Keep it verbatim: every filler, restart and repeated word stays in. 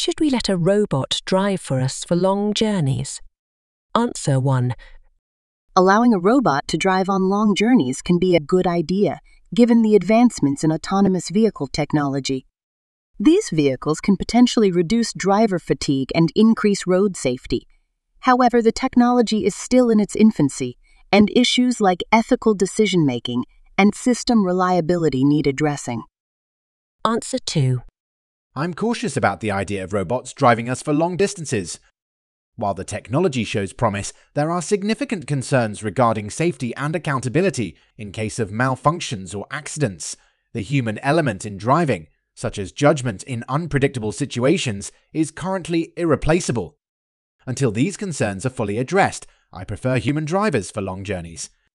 Should we let a robot drive for us for long journeys? Answer one. Allowing a robot to drive on long journeys can be a good idea, given the advancements in autonomous vehicle technology. These vehicles can potentially reduce driver fatigue and increase road safety. However, the technology is still in its infancy, and issues like ethical decision-making and system reliability need addressing. Answer two. I'm cautious about the idea of robots driving us for long distances. While the technology shows promise, there are significant concerns regarding safety and accountability in case of malfunctions or accidents. The human element in driving, such as judgment in unpredictable situations, is currently irreplaceable. Until these concerns are fully addressed, I prefer human drivers for long journeys.